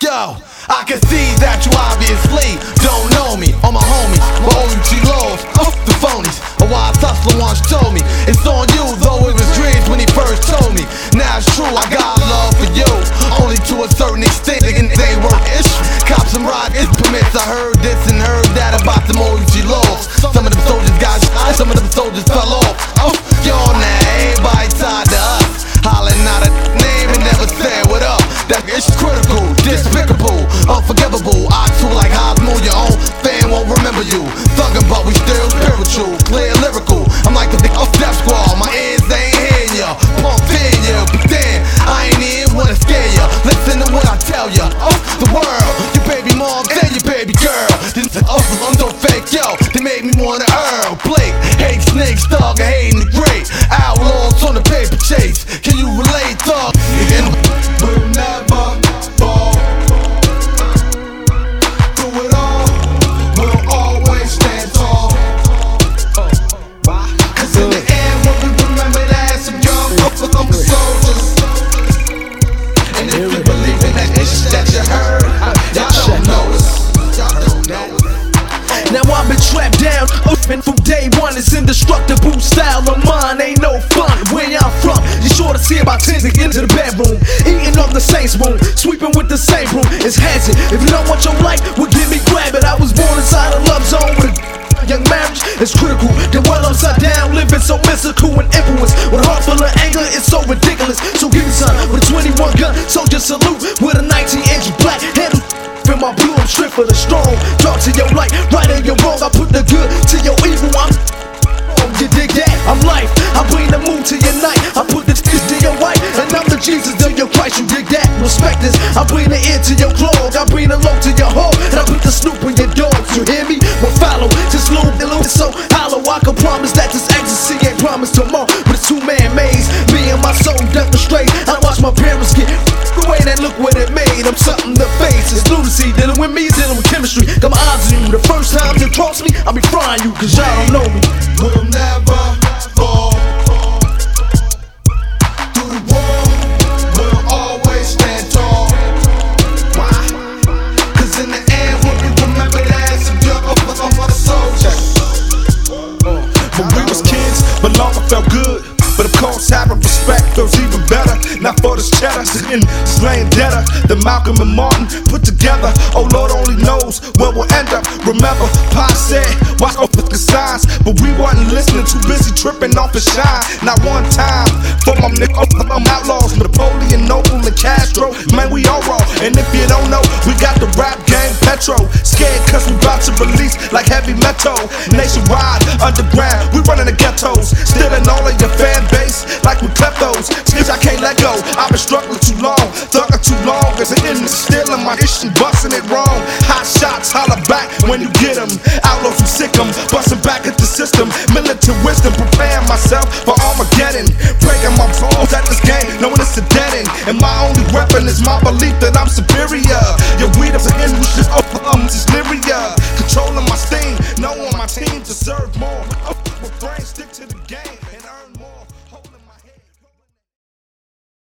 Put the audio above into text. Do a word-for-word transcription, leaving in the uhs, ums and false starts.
Yo, I can see that you obviously don't know me. All my homies, my O U G lows, oh, the phonies. A wise hustler once told me, it's on you, though it was dreams when he first told me. Now it's true, I got love for you, only to a certain extent, and they were ish. Cops and rock is permits, I heard this and heard that about them O U G lows. Some of them soldiers got shot, some of them soldiers fell off. Oh, y'all now, everybody tied to us, hollering out a name and never said what up. That it's critical, despicable, unforgivable. I too like Hosmo, your own fan won't remember you. Thuggin' but we still spiritual, clear lyrical. I'm like the big up Death Squad, my ears ain't hearing ya, pump in ya, but damn, I ain't even wanna scare ya. Listen to what I tell ya. Oh, the world, your baby mom and your baby girl. This is oh, I'm so fake, yo. They made me wanna earn. Blake, hate snakes, thug, and hating the great. Outlaws on the paper chase. Can you relate, thug? We'll never fall. Through it all, we'll always stand tall. Cause in the end, when we remember that some young I'm soldiers. And if you believe in that ish that you heard, y'all don't know us. Y'all don't know us. Now I've been trapped down, open from day one. It's indestructible style of mine, ain't no fun. Where y'all from? You sure to see about ten to get into the bedroom, eating off the same spoon, sweeping with the same broom. It's hazard. If you don't want your life, well give me grab it. I was born inside a love zone with a young marriage. It's critical. The world upside down, living so mystical and influence. With a heart full of anger, it's so ridiculous. So give me some with a twenty-one gun, soldier salute with a nineteen inch black handle. In my blue, I'm strict for the strong. Talk to your light, right or your wrong. I put the good to your evil. I'm you dig that? I'm life. I bring the moon to your night. I put the kiss to your wife, and I'm the Jesus of your Christ. You dig that? Respect this. I bring the ear to your clog. I bring the low to your home, and I put the snoop in your dogs. You hear me? Well, follow. Just loop, it's so hollow. I can promise that this ecstasy ain't promised tomorrow, but it's two man maze. Me and my soul demonstrate. I watch my parents get away, and look what it made. I'm something to face. It's lunacy. Dealing with me, dealing with chemistry. Got my eyes on you. The first time you cross me, I'll be frying you, cause y'all don't know me. We'll never fall. Through the war, we'll always stand tall. Why? Cause in the end, when we remember that some young I'm a soldier. When we was kids, but long I felt good. But of course, having respect feels even better. Not for this cheddar, sitting slaying debtor that Malcolm and Martin put together. Oh Lord only knows where we'll end up. Remember, Pa said, watch out for the signs. But we wasn't listening, too busy tripping off the shine. Not one time for my nigga, I'm outlaws. Napoleon, Noble, and Castro. Man, we all raw. And if you don't know, we got the rap game Petro. Scared cause we about to release like heavy metal. Nationwide, underground, we running the ghettos. Stealing all of your fan base like we kleptos. Skills I can't let go. I've been struggling too long, thugging too long. As an enemy stealing my ish and busting it wrong. Hot shots, holler back when you get them. Outlaws who sick them, busting back at the system. Militant wisdom, preparing myself for Armageddon. Breaking my balls at this game, knowing it's a dead end. And my only weapon is my belief that I'm superior. Your weed is an end, shit, oh, um,